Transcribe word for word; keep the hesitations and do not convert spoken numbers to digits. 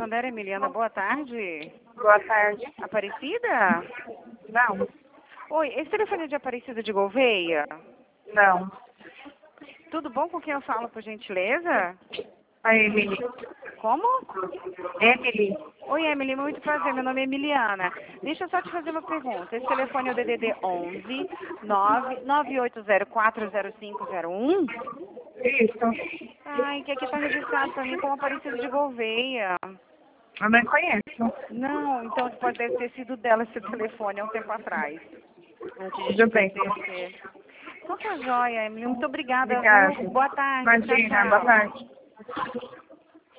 Santander, Emiliana, boa tarde. Boa tarde. Aparecida? Não. Oi, esse telefone é de Aparecida de Gouveia? Não. Tudo bom, com quem eu falo, por gentileza? A Emily. Como? Emily. Oi, Emily, muito prazer, meu nome é Emiliana. Deixa eu só te fazer uma pergunta. Esse telefone é o D D D onze nove oito zero quatro zero cinco zero um? Isso. Ai, que aqui está registrado para mim como Aparecida de Gouveia. Eu não conheço. Não, então pode deve ter sido dela esse telefone há um tempo atrás. Antes de Tudo bem. pertencer. Então tá joia, Emily. Muito obrigada, Obrigada. viu? Boa tarde. Imagina, Tchau, boa tchau. tarde.